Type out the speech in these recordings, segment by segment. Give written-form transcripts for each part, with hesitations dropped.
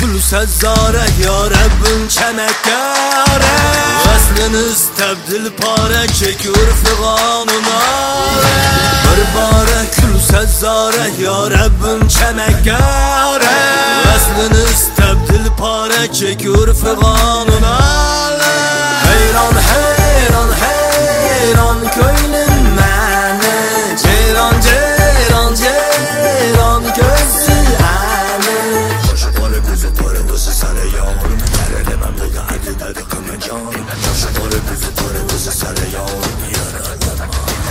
كل زاره يا رب كمكاره غسلن استبدل پاره چکور فغان و ناره برباره كل زاره يا رب كمكاره غسلن استبدل پاره چکور فغان و ناره حیران حیران حیران köylüm məni Ceyran ceyran ceyran gözü əli Başı para gözü para dostu sarı yavrum Yaralemem bu da adı da kımın canım Başı para gözü para dostu sarı yavrum Yaralemem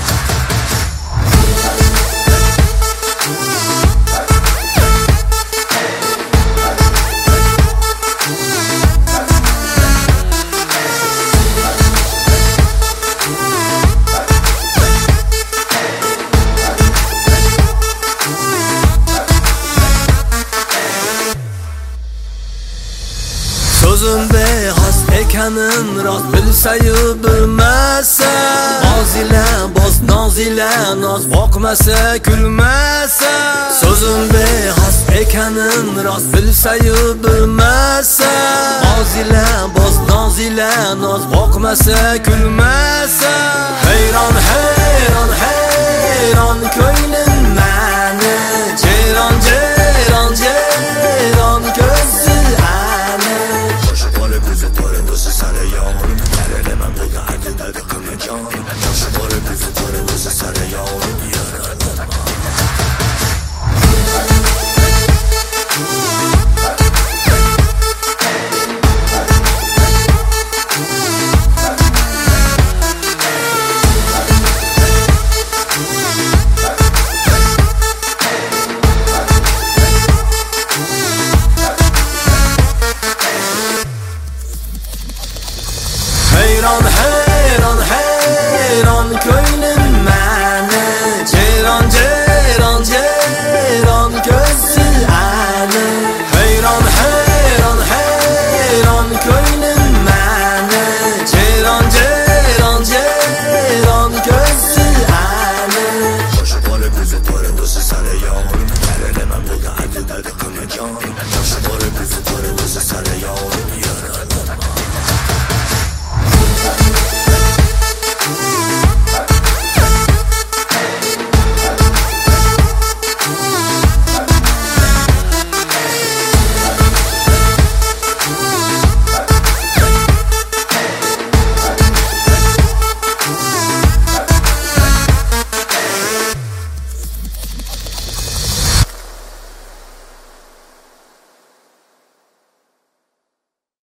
Sözün beyaz ekanın rast bilseyi bilmese Naz ile boz naz ile naz bakmasa külmese Sözün beyaz ekanın rast bilseyi bilmese Naz ile boz naz ile naz bakmasa külmese Heyran heyran